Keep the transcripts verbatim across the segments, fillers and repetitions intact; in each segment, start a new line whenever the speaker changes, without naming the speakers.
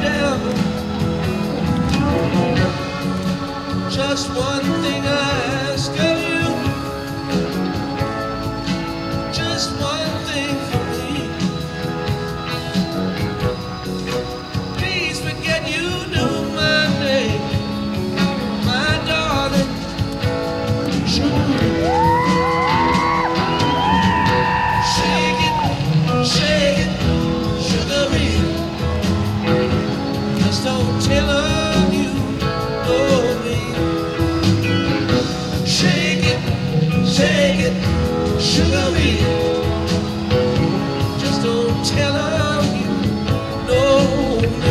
down. Just one thing I ask of you, just one thing for me. Please forget you knew my name, my darling. Shake it, shake it, sugary. Just don't tell her you know me. Shake it, shake it, sugary. Just don't tell her you know me.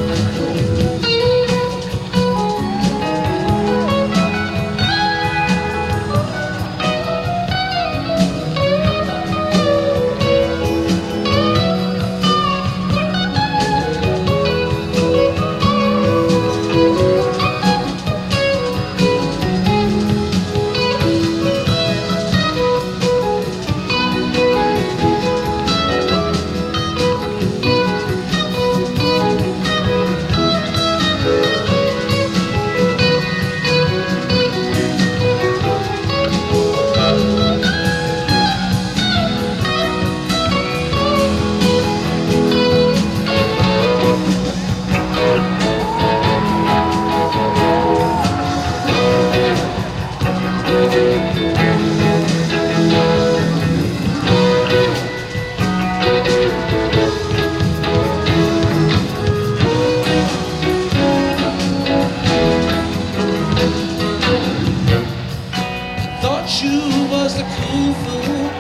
You was the cool fool,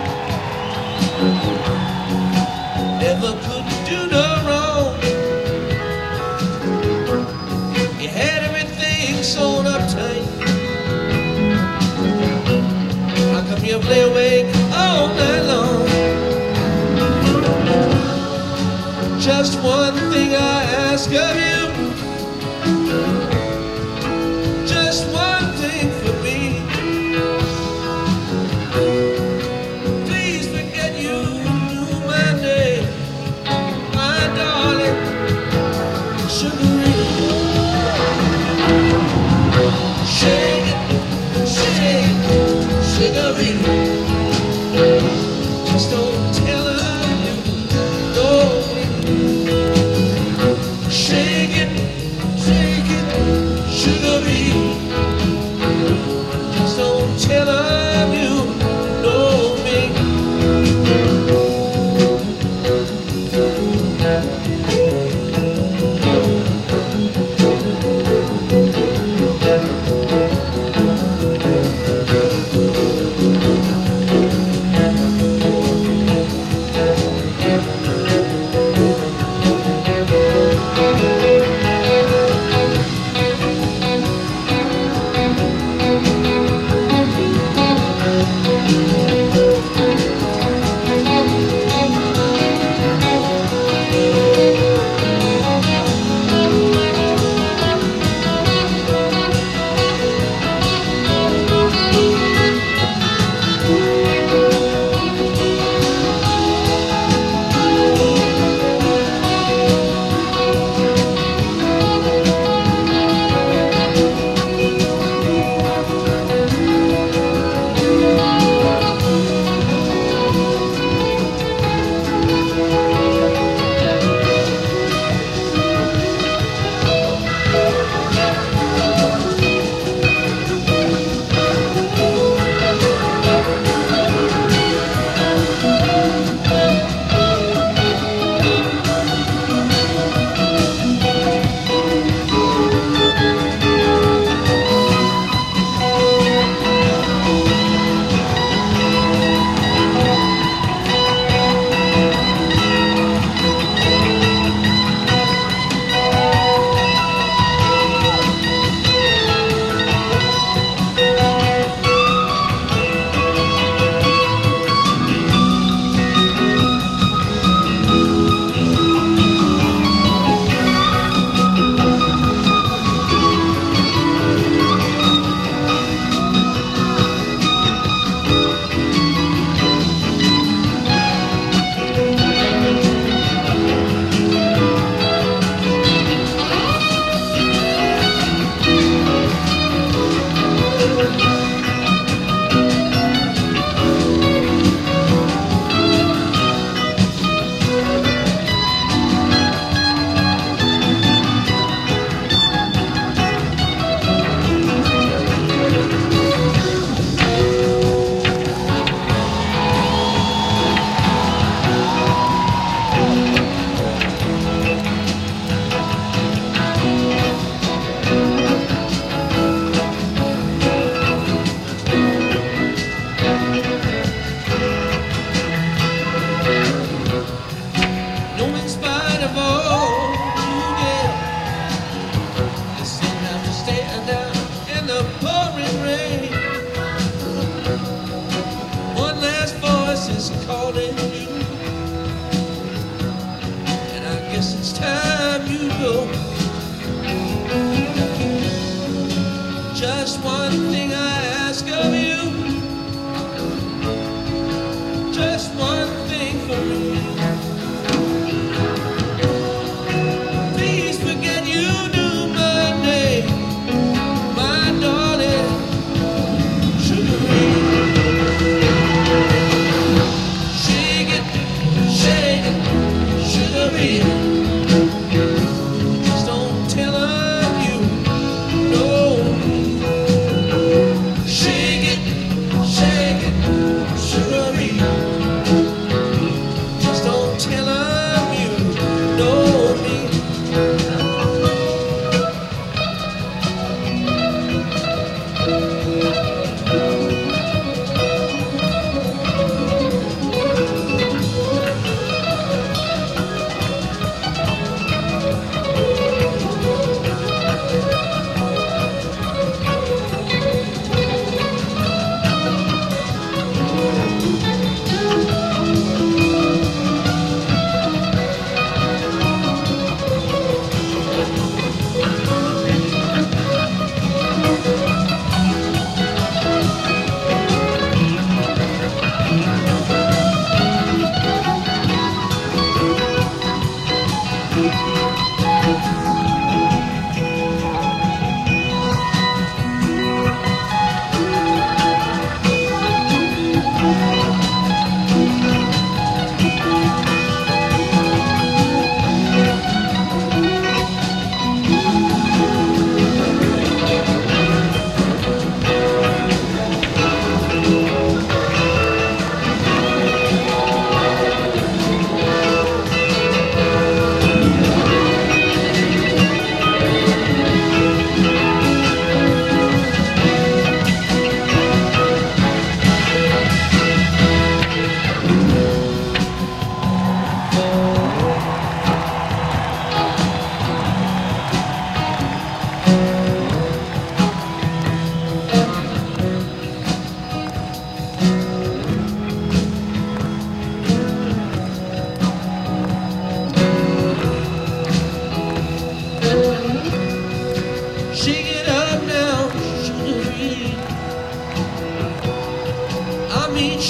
never could do no wrong. You had everything sewn up tight. How come you lay awake all night long? Just one thing I ask of you, just one thing for me. Please forget you knew my name, my darling, sugary. Shake it, shake it, sugary. Just don't tell her you know me. Shake it, shake it, sugary. Just don't tell her you know me. Thank you.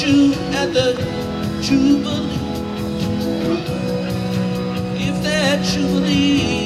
you at the Jubilee. If that Jubilee